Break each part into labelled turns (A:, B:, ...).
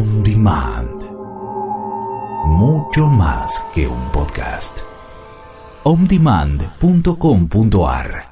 A: On Demand. Mucho más que un podcast. ondemand.com.ar.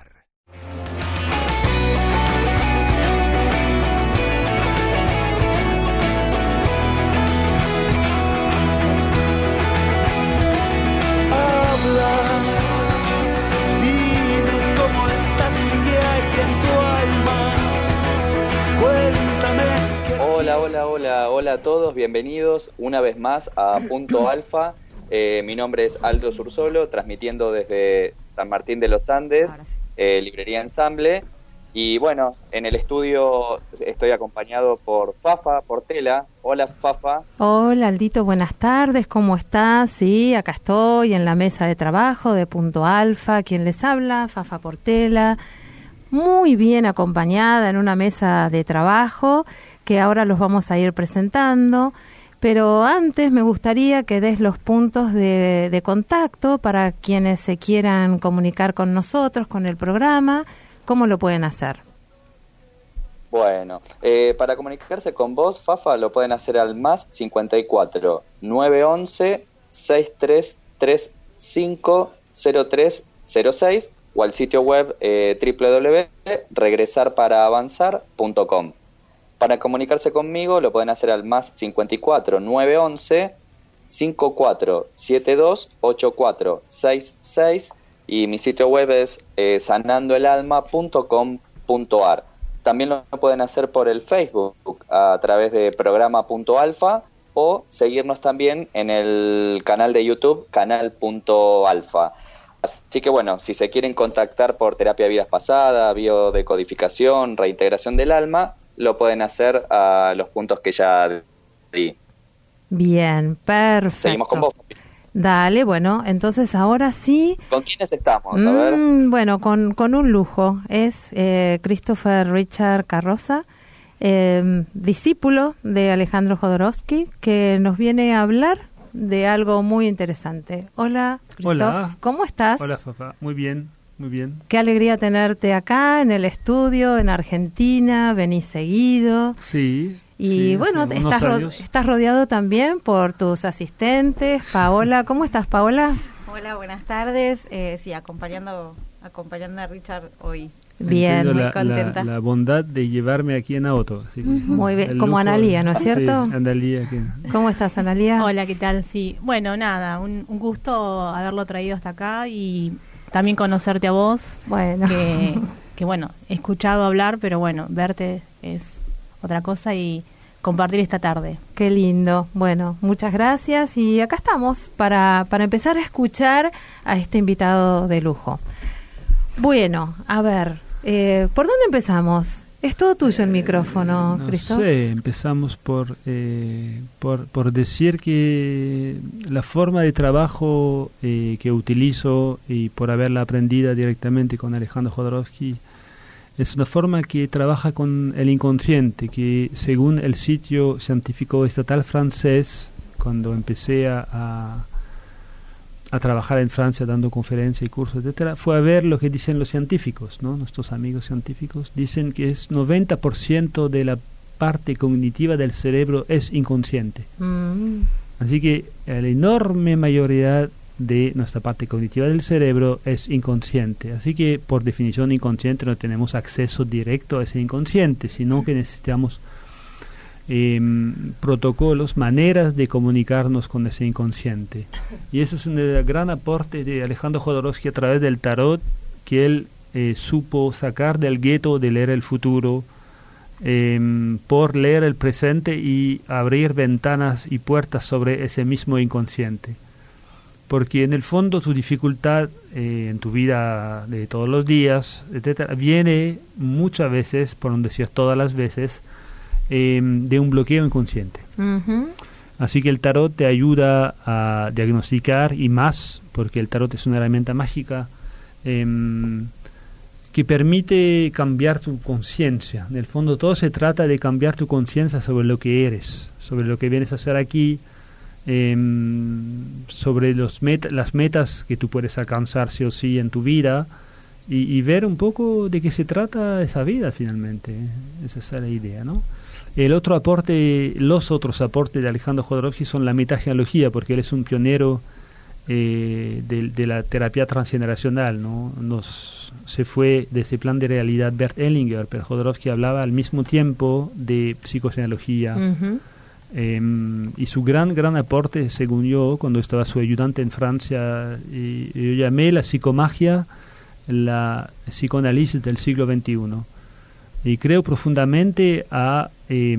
B: Hola a todos, bienvenidos una vez más a Punto Alfa. Mi nombre es Aldo Sursolo, transmitiendo desde San Martín de los Andes, Librería Ensamble. Y bueno, en el estudio estoy acompañado por Fafa Portela. Hola, Fafa.
C: Hola, Aldito, buenas tardes, ¿cómo estás? Sí, acá estoy en la mesa de trabajo de Punto Alfa. ¿Quién les habla? Fafa Portela. Muy bien acompañada en una mesa de trabajo que ahora los vamos a ir presentando, pero antes me gustaría que des los puntos de contacto para quienes se quieran comunicar con nosotros, con el programa. ¿Cómo lo pueden hacer?
B: Bueno, para comunicarse con vos, Fafa, lo pueden hacer al más 54 911 6335 0306 o al sitio web www.regresarparaavanzar.com. Para comunicarse conmigo lo pueden hacer al más 54 911 5472 8466 y mi sitio web es sanandoelalma.com.ar. También lo pueden hacer por el Facebook a través de programa.alfa o seguirnos también en el canal de YouTube canal.alfa. Así que bueno, si se quieren contactar por terapia de vidas pasadas, biodecodificación, reintegración del alma, lo pueden hacer a los puntos que ya di.
C: Bien, perfecto.
B: Seguimos con vos.
C: Dale, bueno, entonces ahora sí.
B: ¿Con quiénes estamos? A ver.
C: Bueno, con un lujo. Es Christopher Richard Carroza, discípulo de Alejandro Jodorowsky, que nos viene a hablar de algo muy interesante. Hola, Christoph.
D: Hola.
C: ¿Cómo estás?
D: Hola, papá. Muy bien, muy bien.
C: Qué alegría tenerte acá en el estudio, en Argentina. Venís seguido.
D: Sí.
C: Y
D: sí,
C: bueno, estás rodeado también por tus asistentes. Paola, ¿cómo estás, Paola?
E: Hola, buenas tardes. Sí, acompañando a Richard hoy.
C: Bien, muy
D: contenta. La bondad de llevarme aquí en auto. Así que
C: muy bien, como Analía, ¿no es cierto?
D: Sí, Analía. Aquí.
C: ¿Cómo estás, Analía?
F: Hola, ¿qué tal? Sí, bueno, nada, un gusto haberlo traído hasta acá y también conocerte a vos.
C: Bueno.
F: Que bueno, he escuchado hablar, pero bueno, verte es otra cosa y compartir esta tarde.
C: Qué lindo. Bueno, muchas gracias y acá estamos para empezar a escuchar a este invitado de lujo. Bueno, a ver, ¿por dónde empezamos? Es todo tuyo el micrófono, Christoph.
D: No sé, empezamos por decir que la forma de trabajo que utilizo y por haberla aprendida directamente con Alejandro Jodorowsky es una forma que trabaja con el inconsciente, que según el sitio científico estatal francés, cuando empecé a trabajar en Francia dando conferencias y cursos, etcétera, fue a ver lo que dicen los científicos, ¿no? Nuestros amigos científicos dicen que es 90% de la parte cognitiva del cerebro es inconsciente. Así que la enorme mayoría de nuestra parte cognitiva del cerebro es inconsciente. Así que por definición inconsciente no tenemos acceso directo a ese inconsciente, sino que necesitamos protocolos, maneras de comunicarnos con ese inconsciente. Y eso es un gran aporte de Alejandro Jodorowsky a través del tarot, que él supo sacar del gueto de leer el futuro por leer el presente y abrir ventanas y puertas sobre ese mismo inconsciente. Porque en el fondo tu dificultad en tu vida de todos los días, etcétera, viene muchas veces, por no decir todas las veces, de un bloqueo inconsciente. Así que el tarot te ayuda a diagnosticar, y más porque el tarot es una herramienta mágica que permite cambiar tu conciencia. En el fondo todo se trata de cambiar tu conciencia sobre lo que eres, sobre lo que vienes a hacer aquí, sobre las metas que tú puedes alcanzar sí o sí en tu vida, y ver un poco de qué se trata esa vida finalmente. Esa es la idea, ¿no? Los otros aportes de Alejandro Jodorowsky son la metagenealogía, porque él es un pionero de la terapia transgeneracional, ¿no? Se fue de ese plan de realidad Bert Hellinger, pero Jodorowsky hablaba al mismo tiempo de psicogenealogía.
C: Ujú.
D: Y su gran aporte, según yo, cuando estaba su ayudante en Francia, yo llamé la psicomagia la psicoanálisis del siglo XXI. Y creo profundamente al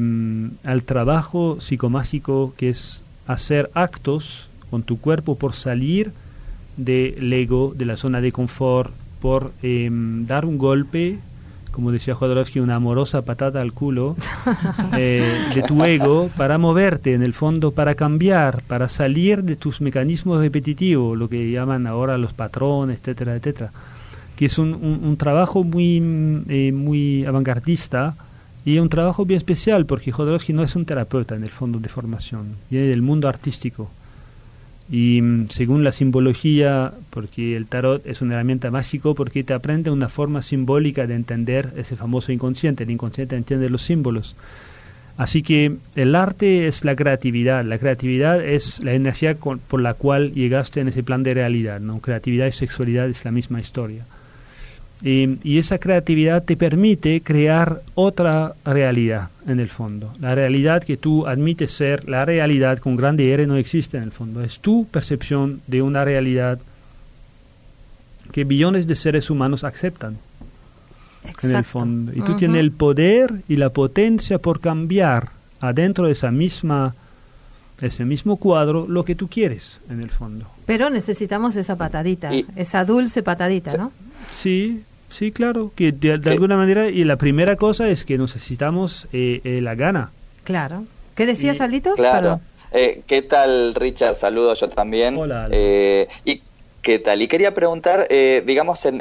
D: trabajo psicomágico, que es hacer actos con tu cuerpo por salir del ego, de la zona de confort, por dar un golpe, como decía Jodorowsky, una amorosa patada al culo de tu ego, para moverte, en el fondo, para cambiar, para salir de tus mecanismos repetitivos, lo que llaman ahora los patrones, etcétera, etcétera. Que es un trabajo muy avantgardista y un trabajo bien especial, porque Jodorowsky no es un terapeuta en el fondo de formación, viene del mundo artístico. Y según la simbología, porque el tarot es una herramienta mágica, porque te aprende una forma simbólica de entender ese famoso inconsciente. El inconsciente entiende los símbolos. Así que el arte es la creatividad es la energía por la cual llegaste en ese plan de realidad, ¿no? Creatividad y sexualidad es la misma historia. Y esa creatividad te permite crear otra realidad, en el fondo. La realidad que tú admites ser, la realidad con grande R, no existe en el fondo. Es tu percepción de una realidad que billones de seres humanos aceptan.
C: Exacto.
D: En el fondo. Y tú tienes el poder y la potencia por cambiar adentro de ese mismo cuadro lo que tú quieres, en el fondo.
C: Pero necesitamos esa patadita, esa dulce patadita, ¿no?
D: Sí, claro, que de alguna manera, y la primera cosa es que necesitamos la gana.
C: Claro. ¿Qué decías, Aldito?
B: Claro. ¿Qué tal, Richard? Saludos yo también.
D: Hola.
B: ¿Y qué tal? Y quería preguntar, digamos, en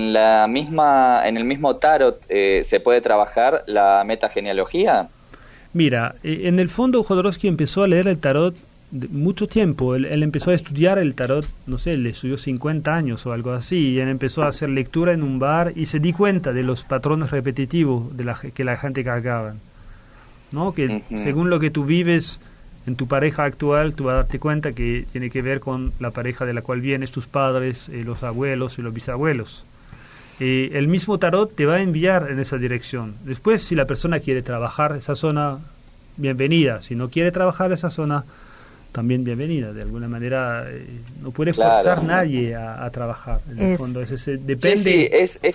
B: el mismo tarot, ¿se puede trabajar la metagenealogía?
D: Mira, en el fondo Jodorowsky empezó a leer el tarot mucho tiempo. Él empezó a estudiar el tarot, no sé, le estudió 50 años o algo así, y él empezó a hacer lectura en un bar y se di cuenta de los patrones repetitivos que la gente cargaba, ¿no? Que según lo que tú vives en tu pareja actual, tú vas a darte cuenta que tiene que ver con la pareja de la cual vienes, tus padres, los abuelos y los bisabuelos. El mismo tarot te va a enviar en esa dirección. Después, si la persona quiere trabajar esa zona, bienvenida. Si no quiere trabajar esa zona, también bienvenida. De alguna manera, no puede forzar nadie a trabajar. En el fondo, depende.
B: Sí,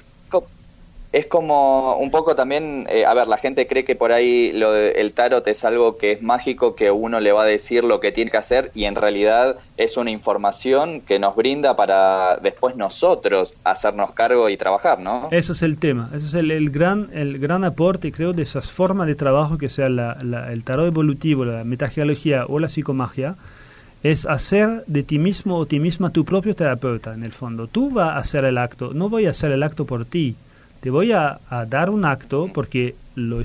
B: es como un poco también, a ver, la gente cree que por ahí el tarot es algo que es mágico, que uno le va a decir lo que tiene que hacer, y en realidad es una información que nos brinda para después nosotros hacernos cargo y trabajar, ¿no?
D: Eso es el tema, eso es el gran aporte, creo, de esas formas de trabajo, que sea el tarot evolutivo, la metagenealogía o la psicomagia, es hacer de ti mismo o ti misma tu propio terapeuta, en el fondo. Tú vas a hacer el acto, no voy a hacer el acto por ti. Te voy a dar un acto porque lo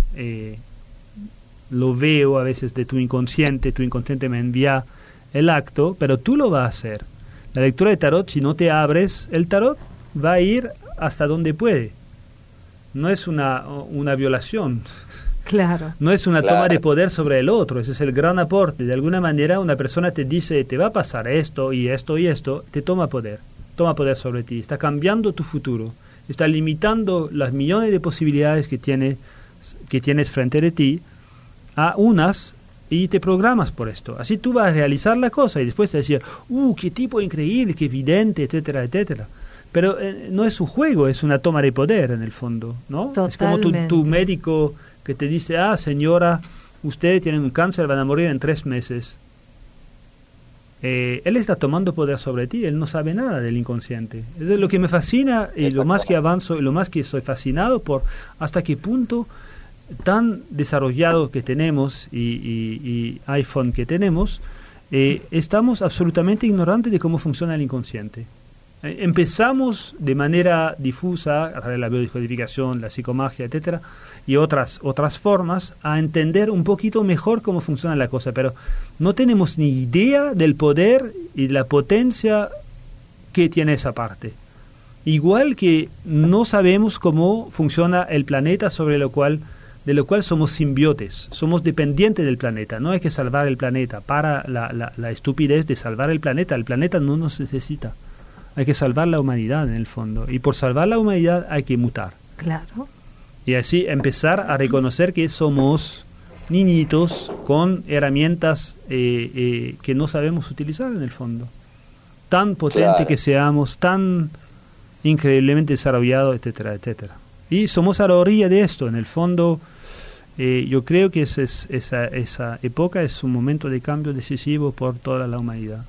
D: veo a veces de tu inconsciente me envía el acto, pero tú lo vas a hacer. La lectura de tarot, si no te abres, el tarot va a ir hasta donde puede. No es una violación.
C: Claro.
D: No es una toma de poder sobre el otro, ese es el gran aporte. De alguna manera una persona te dice, te va a pasar esto y esto y esto, te toma poder sobre ti, está cambiando tu futuro. Está limitando las millones de posibilidades que tienes frente de ti a unas, y te programas por esto. Así tú vas a realizar la cosa y después te decir, qué tipo increíble, qué evidente, etcétera, etcétera. Pero no es un juego, es una toma de poder en el fondo, ¿no?
C: Totalmente.
D: Es como tu médico que te dice, señora, ustedes tienen un cáncer, van a morir en 3 meses. Él está tomando poder sobre ti, él no sabe nada del inconsciente. Es lo que me fascina, y lo más que avanzo, y lo más que soy fascinado por hasta qué punto tan desarrollado que tenemos y iPhone que tenemos, estamos absolutamente ignorantes de cómo funciona el inconsciente. Empezamos de manera difusa, a través de la biodescodificación, la psicomagia, etcétera, y otras formas, a entender un poquito mejor cómo funciona la cosa, pero no tenemos ni idea del poder y la potencia que tiene esa parte. Igual que no sabemos cómo funciona el planeta sobre el cual de lo cual somos simbiotes, somos dependientes del planeta. No hay que salvar el planeta, para la estupidez de salvar el planeta no nos necesita. Hay que salvar la humanidad en el fondo, y por salvar la humanidad hay que mutar.
C: Claro.
D: Y así empezar a reconocer que somos niñitos con herramientas que no sabemos utilizar en el fondo. Tan potente que seamos, tan increíblemente desarrollados, etcétera, etcétera. Y somos a la orilla de esto, en el fondo. Yo creo que esa época es un momento de cambio decisivo por toda la humanidad.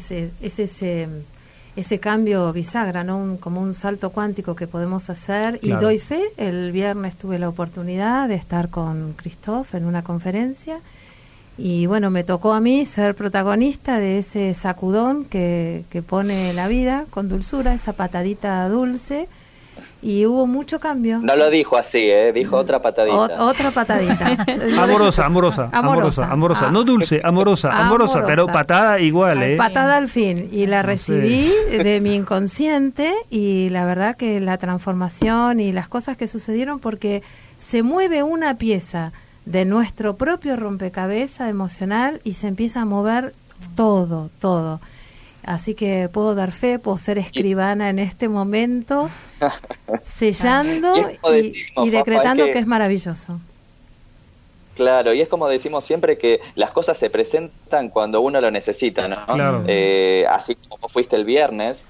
C: Ese cambio bisagra, ¿no? Como un salto cuántico que podemos hacer.
D: Claro.
C: Y doy fe, el viernes tuve la oportunidad de estar con Christophe en una conferencia y bueno, me tocó a mí ser protagonista de ese sacudón que pone la vida con dulzura, esa patadita dulce, y hubo mucho cambio.
B: No lo dijo así, dijo otra patadita.
C: Otra patadita.
D: Amorosa. No dulce, amorosa, pero patada igual,
C: Patada al fin. Y la recibí de mi inconsciente, y la verdad que la transformación y las cosas que sucedieron, porque se mueve una pieza de nuestro propio rompecabezas emocional y se empieza a mover todo. Así que puedo dar fe, puedo ser escribana en este momento, sellando y decretando que es maravilloso.
B: Claro, y es como decimos siempre, que las cosas se presentan cuando uno lo necesita, ¿no?
D: Claro.
B: Así como fuiste el viernes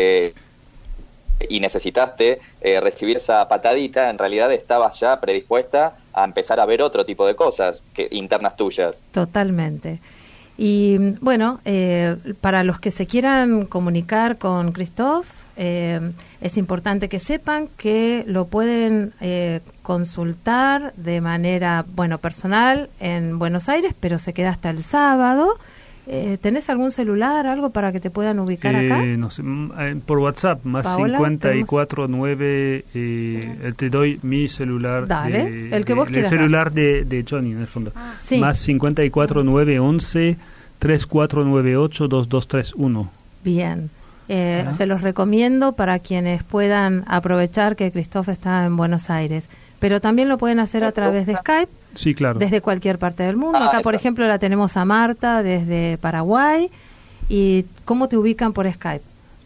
B: y necesitaste recibir esa patadita, en realidad estabas ya predispuesta a empezar a ver otro tipo de cosas internas tuyas.
C: Totalmente. Y bueno, para los que se quieran comunicar con Christophe, es importante que sepan que lo pueden consultar de manera, personal en Buenos Aires, pero se queda hasta el sábado. ¿Tenés algún celular, algo para que te puedan ubicar acá?
D: No sé, por WhatsApp, más
C: Paola,
D: 549, te doy mi celular.
C: Dale, el que vos quieras.
D: El celular de Johnny, en el fondo.
C: Sí.
D: Más 54911 3498 2231.
C: Bien. Se los recomiendo para quienes puedan aprovechar que Christophe está en Buenos Aires. Pero también lo pueden hacer a través de Skype.
D: Sí, claro.
C: Desde cualquier parte del mundo. Acá, por ejemplo, la tenemos a Marta desde Paraguay. ¿Y cómo te ubican por Skype?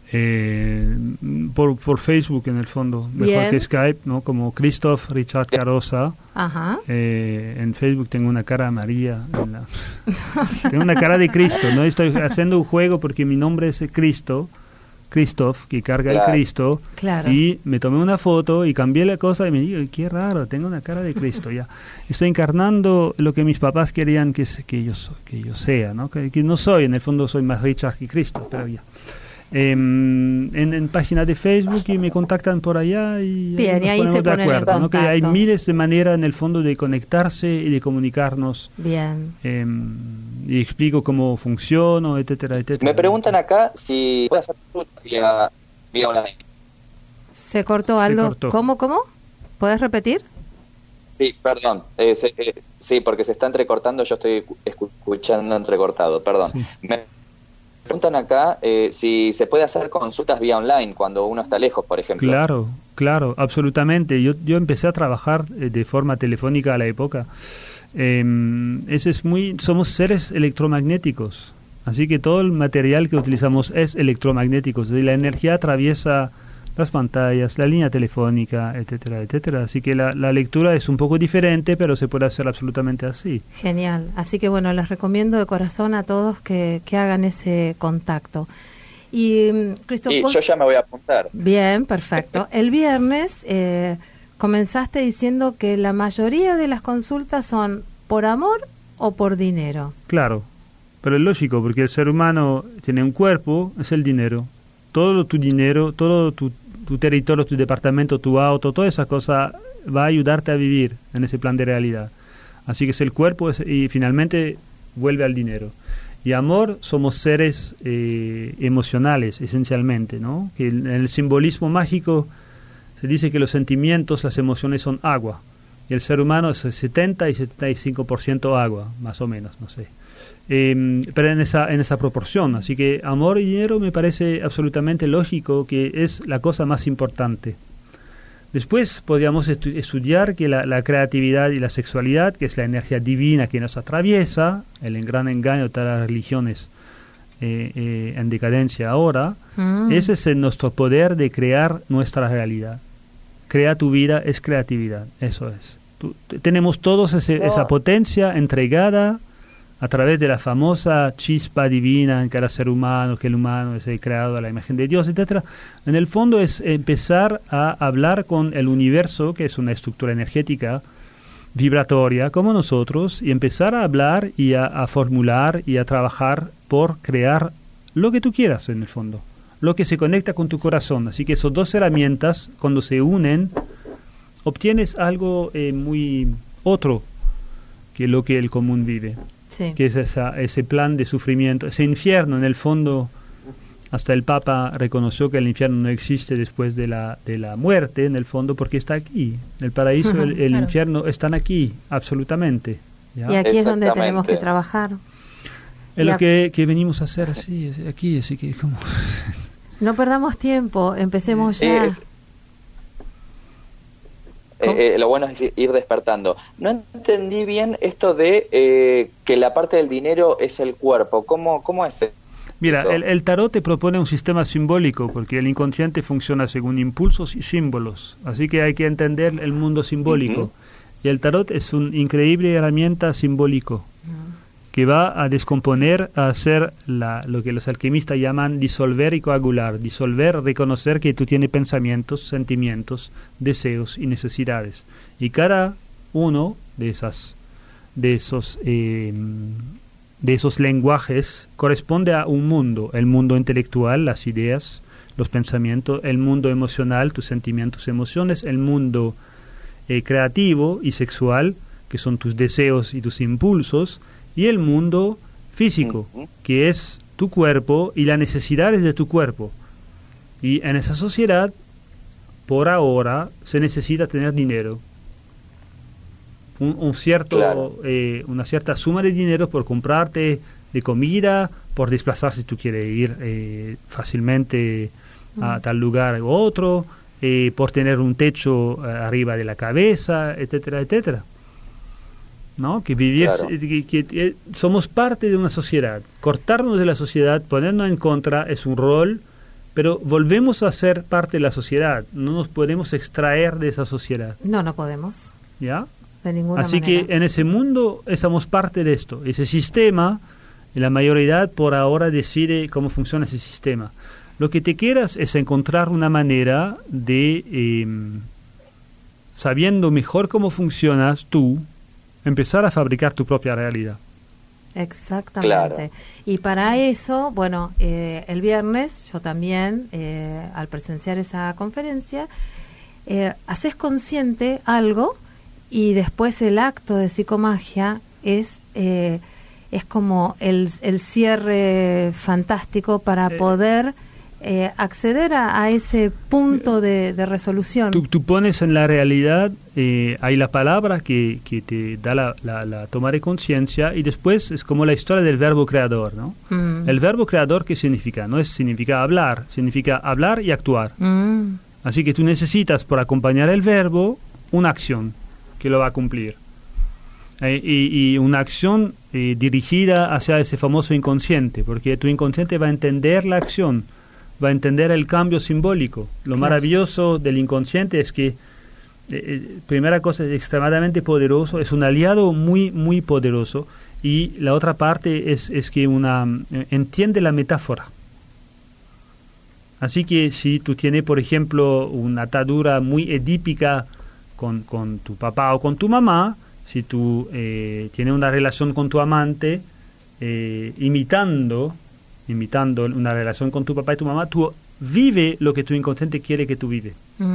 D: Por Facebook, en el fondo.
C: Bien.
D: Mejor que Skype, ¿no? Como Christophe Richard Carosa.
C: Ajá.
D: En Facebook tengo una cara amarilla. Tengo una cara de Cristo, ¿no? Estoy haciendo un juego porque mi nombre es Christophe, que carga el Cristo, y me tomé una foto y cambié la cosa y me digo, qué raro, tengo una cara de Cristo ya. Estoy encarnando lo que mis papás querían que yo sea, ¿no? Que no soy, en el fondo soy más Richard que Cristo, pero ya. En página de Facebook y me contactan por allá y
C: bien, y ahí se ponen
D: de acuerdo,
C: en contacto,
D: ¿no? Que hay miles de maneras en el fondo de conectarse y de comunicarnos.
C: Bien.
D: Y explico cómo funciona, etcétera, etcétera.
B: Me preguntan acá si puede hacer vía online.
C: Se cortó, Aldo. ¿Cómo? ¿Puedes repetir?
B: Sí, perdón. Sí, porque se está entrecortando, yo estoy escuchando entrecortado, perdón.
D: Sí.
B: Me preguntan acá si se puede hacer consultas vía online cuando uno está lejos, por ejemplo.
D: Claro, absolutamente. Yo empecé a trabajar de forma telefónica a la época. Somos seres electromagnéticos, así que todo el material que utilizamos es electromagnético. La energía atraviesa las pantallas, la línea telefónica, etcétera, etcétera. Así que la lectura es un poco diferente, pero se puede hacer absolutamente así.
C: Genial. Así que bueno, les recomiendo de corazón a todos que hagan ese contacto. Y Christophe,
B: yo ya me voy a apuntar.
C: Bien, perfecto. El viernes comenzaste diciendo que la mayoría de las consultas son por amor o por dinero.
D: Claro, pero es lógico, porque el ser humano tiene un cuerpo, es el dinero. Todo tu dinero, todo tu territorio, tu departamento, tu auto, toda esa cosa va a ayudarte a vivir en ese plan de realidad. Así que es el cuerpo y finalmente vuelve al dinero. Y amor, somos seres emocionales, esencialmente, ¿no? Que en el simbolismo mágico se dice que los sentimientos, las emociones son agua. Y el ser humano es 70 y 75% agua, más o menos, no sé. Pero en esa proporción. Así que amor y dinero me parece absolutamente lógico que es la cosa más importante. Después podríamos estudiar que la creatividad y la sexualidad, que es la energía divina que nos atraviesa, el gran engaño de todas las religiones en decadencia ahora, ese es nuestro poder de crear nuestra realidad. Crea tu vida es creatividad, eso es. Tenemos todos esa potencia entregada a través de la famosa chispa divina en cada ser humano, que el humano es creado a la imagen de Dios, etcétera. En el fondo es empezar a hablar con el universo, que es una estructura energética vibratoria como nosotros, y empezar a hablar y a formular y a trabajar por crear lo que tú quieras en el fondo, lo que se conecta con tu corazón. Así que esas dos herramientas, cuando se unen, obtienes algo muy otro que lo que el común vive. Sí. Que es ese plan de sufrimiento, ese infierno. En el fondo, hasta el Papa reconoció que el infierno no existe después de la muerte, en el fondo, porque está aquí. El paraíso y el infierno están aquí, absolutamente. ¿Ya?
C: Y aquí es donde tenemos que trabajar.
D: Es lo que venimos a hacer así, aquí, así que como...
C: No perdamos tiempo, empecemos ya.
B: Lo bueno es ir despertando. No entendí bien esto de que la parte del dinero es el cuerpo. ¿Cómo es eso?
D: Mira, el tarot te propone un sistema simbólico, porque el inconsciente funciona según impulsos y símbolos. Así que hay que entender el mundo simbólico. Y el tarot es una increíble herramienta simbólico que va a descomponer, a hacer lo que los alquimistas llaman disolver y coagular. Disolver, reconocer que tú tienes pensamientos, sentimientos, deseos y necesidades. Y cada uno de esos lenguajes corresponde a un mundo. El mundo intelectual, las ideas, los pensamientos; el mundo emocional, tus sentimientos, emociones; el mundo creativo y sexual, que son tus deseos y tus impulsos; y el mundo físico, que es tu cuerpo y las necesidades de tu cuerpo. Y en esa sociedad, por ahora, se necesita tener dinero. Una cierta suma de dinero por comprarte de comida, por desplazarse si tú quieres ir fácilmente a tal lugar u otro, por tener un techo arriba de la cabeza, etcétera, etcétera. ¿No? Que vivir, que somos parte de una sociedad. Cortarnos de la sociedad, ponernos en contra, es un rol, pero volvemos a ser parte de la sociedad. No nos podemos extraer de esa sociedad.
C: No podemos.
D: ¿Ya?
C: De ninguna
D: Así
C: manera.
D: que en ese mundo somos parte de esto. Ese sistema, la mayoría por ahora decide cómo funciona ese sistema. Lo que te quieras es encontrar una manera de, sabiendo mejor cómo funcionas tú, empezar a fabricar tu propia realidad.
C: Exactamente.
B: Claro.
C: Y para eso, bueno, el viernes yo también, al presenciar esa conferencia, haces consciente algo, y después el acto de psicomagia es como el cierre fantástico para poder acceder a ese punto de resolución.
D: Tú pones en la realidad, hay la palabra que te da la toma de conciencia, y después es como la historia del verbo creador, ¿no? El verbo creador, ¿qué significa? No significa hablar, significa hablar y actuar. Así que tú necesitas, por acompañar el verbo, una acción que lo va a cumplir. Y una acción dirigida hacia ese famoso inconsciente, porque tu inconsciente va a entender la acción, va a entender el cambio simbólico. Lo maravilloso del inconsciente es que, primera cosa, es extremadamente poderoso, es un aliado muy, muy poderoso, y la otra parte es que entiende la metáfora. Así que si tú tienes, por ejemplo, una atadura muy edípica con tu papá o con tu mamá, si tú tienes una relación con tu amante, imitando una relación con tu papá y tu mamá, tú vive lo que tu inconsciente quiere que tú vives.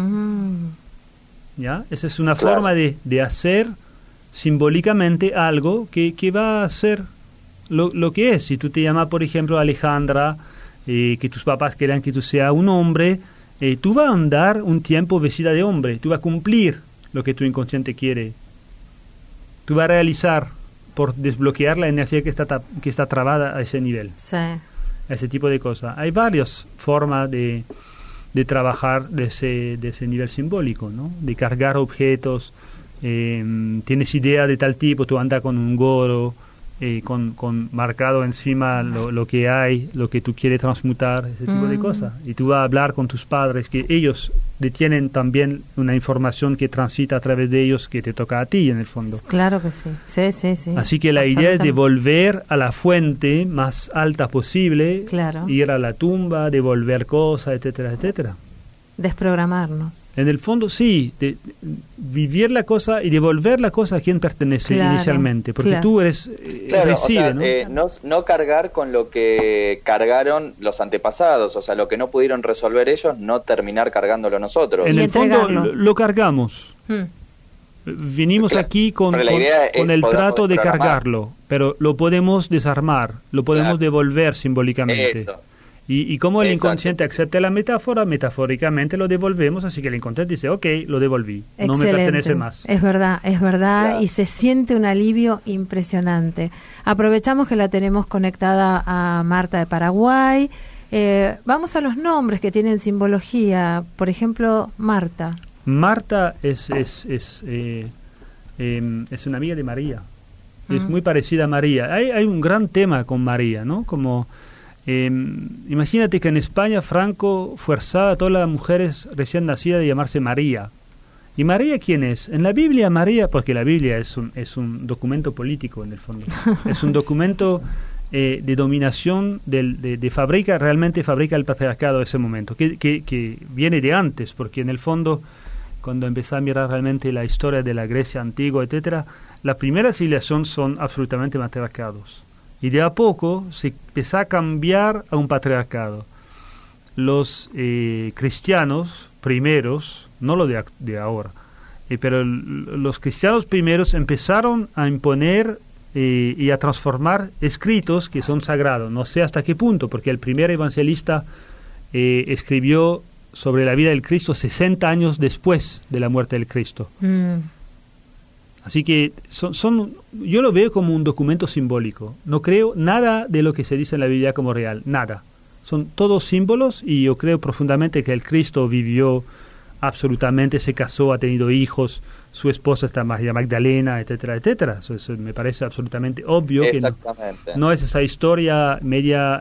D: ¿Ya? Esa es una forma de hacer simbólicamente algo que va a ser lo que es. Si tú te llamas, por ejemplo, Alejandra, que tus papás quieran que tú seas un hombre, tú vas a andar un tiempo vestida de hombre, tú vas a cumplir lo que tu inconsciente quiere. Tú vas a realizar por desbloquear la energía que está trabada a ese nivel.
C: Sí.
D: Ese tipo de cosas. Hay varias formas de de trabajar de ese nivel simbólico, ¿no? De cargar objetos. Tienes idea de tal tipo, tú andas con un gorro, con marcado encima lo que hay, lo que tú quieres transmutar, ese tipo de cosas. Y tú vas a hablar con tus padres, que ellos detienen también una información que transita a través de ellos, que te toca a ti, en el fondo.
C: Claro que sí. Sí.
D: Así que la idea es de volver a la fuente más alta posible,
C: claro.
D: Ir a la tumba, devolver cosas, etcétera, etcétera.
C: Desprogramarnos.
D: En el fondo, sí, de vivir la cosa y devolver la cosa a quien pertenece, claro, inicialmente, porque claro, tú eres recibe,
B: o sea, ¿no? Cargar con lo que cargaron los antepasados, o sea, lo que no pudieron resolver ellos, no terminar cargándolo nosotros.
D: En el fondo lo cargamos. Vinimos
B: claro,
D: aquí con el trato de cargarlo, pero lo podemos desarmar, lo podemos claro, devolver simbólicamente.
B: Eso.
D: Y como el inconsciente acepta la metáfora, metafóricamente lo devolvemos, así que el inconsciente dice, ok, lo devolví,
C: excelente,
D: no me pertenece más.
C: Es verdad, claro, y se siente un alivio impresionante. Aprovechamos que la tenemos conectada a Marta de Paraguay. Vamos a los nombres que tienen simbología. Por ejemplo, Marta. Marta es una amiga de María. Es muy parecida a María. Hay un gran tema con María, ¿no? Como... imagínate que en España Franco forzaba a todas las mujeres recién nacidas de llamarse María. ¿Y María quién es? En la Biblia María, porque la Biblia es un documento político en el fondo, es un documento de dominación, realmente fabrica el patriarcado de ese momento, que viene de antes, porque en el fondo cuando empecé a mirar realmente la historia de la Grecia antigua, etcétera, las primeras civilizaciones son absolutamente matriarcados. Y de a poco se empezó a cambiar a un patriarcado. Los cristianos primeros, no lo de ahora, pero los cristianos primeros empezaron a imponer y a transformar escritos que son sagrados. No sé hasta qué punto, porque el primer evangelista escribió sobre la vida del Cristo 60 años después de la muerte del Cristo. Así que yo lo veo como un documento simbólico. No creo nada de lo que se dice en la Biblia como real, nada. Son todos símbolos y yo creo profundamente que el Cristo vivió absolutamente, se casó, ha tenido hijos, su esposa está María Magdalena, etcétera, etcétera. Eso me parece absolutamente obvio que no es esa historia media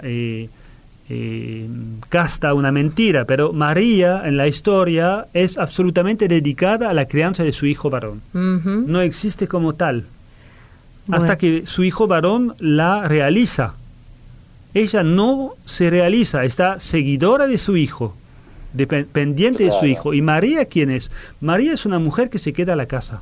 C: casta, una mentira, pero María en la historia es absolutamente dedicada a la crianza de su hijo varón. No existe como tal hasta que su hijo varón la realiza. Ella no se realiza, está seguidora de su hijo, pendiente de su hijo. ¿Y María quién es? María es una mujer que se queda a la casa,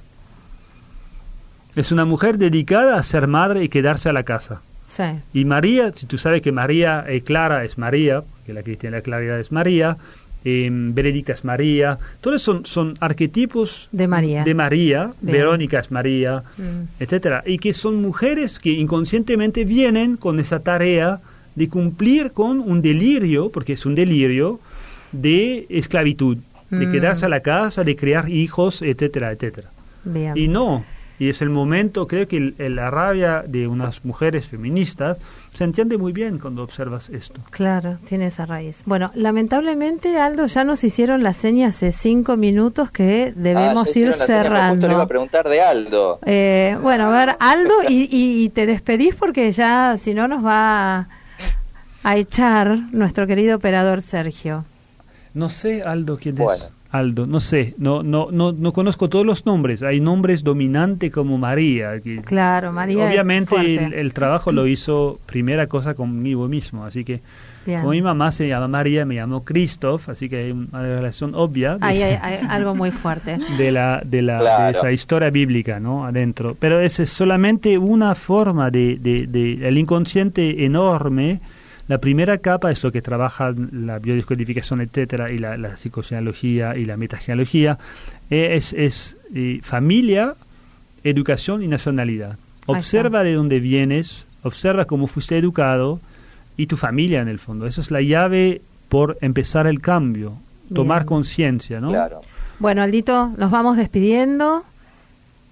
C: es una mujer dedicada a ser madre y quedarse a la casa. Sí. Y María, si tú sabes que María Clara es María, que la cristiana claridad es María, Benedicta es María, todos son arquetipos de María. Verónica es María, etcétera, y que son mujeres que inconscientemente vienen con esa tarea de cumplir con un delirio, porque es un delirio de esclavitud, de quedarse a la casa, de crear hijos, etcétera, etcétera. Bien. Y es el momento, creo que la rabia de unas mujeres feministas se entiende muy bien cuando observas esto. Claro, tiene esa raíz. Bueno, lamentablemente, Aldo, ya nos hicieron la seña hace 5 minutos que debemos ir cerrando. Justo le iba a preguntar de Aldo. Bueno, a ver, Aldo, y te despedís porque ya, si no, nos va a echar nuestro querido operador Sergio. No sé, Aldo, quién es. Aldo, no sé, no conozco todos los nombres. Hay nombres dominantes como María. Claro, María. Obviamente el trabajo lo hizo primera cosa conmigo mismo, así que como mi mamá se llama María, me llamo Christoph, así que hay una relación obvia. Hay algo muy fuerte de esa historia bíblica, ¿no? Adentro. Pero esa es solamente una forma de el inconsciente enorme. La primera capa es lo que trabaja la biodescodificación, etcétera, y la psicogenealogía y la metagenealogía, es familia, educación y nacionalidad. Observa de dónde vienes, observa cómo fuiste educado y tu familia en el fondo. Esa es la llave por empezar el cambio, tomar conciencia, ¿no? Claro. Bueno, Aldito, nos vamos despidiendo.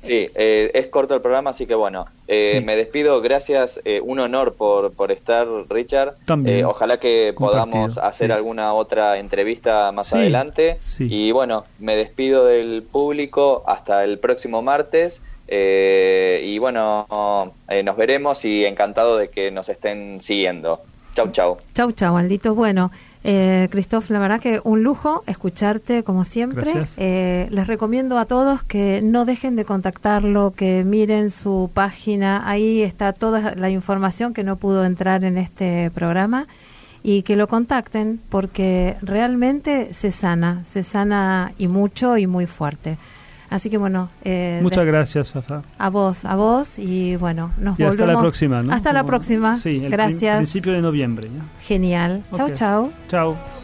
B: Sí, es corto el programa, así que bueno,
D: Sí.
B: me despido. Gracias, un honor por estar, Richard.
D: También.
B: Ojalá que
D: Compartido,
B: podamos hacer
D: sí.
B: alguna otra entrevista más
D: Sí,
B: adelante.
D: sí.
B: Y bueno, me despido del público hasta el próximo martes. Y bueno, nos veremos y encantado de que nos estén siguiendo. Chau, chau.
C: Chau, chau, Aldito. Bueno, Christoph, la verdad que un lujo escucharte como siempre.
D: Gracias.
C: Les recomiendo a todos que no dejen de contactarlo, que miren su página. Ahí está toda la información que no pudo entrar en este programa y que lo contacten porque realmente se sana y mucho y muy fuerte. Así que bueno,
D: Muchas gracias, Fafa.
C: a vos y bueno, nos
D: Y
C: volvemos.
D: hasta la próxima, ¿no?
C: Hasta la próxima.
D: Sí, el
C: Gracias.
D: principio de noviembre. ¿ya?
C: Genial. Chau,
D: Ok.
C: chau.
D: Chao.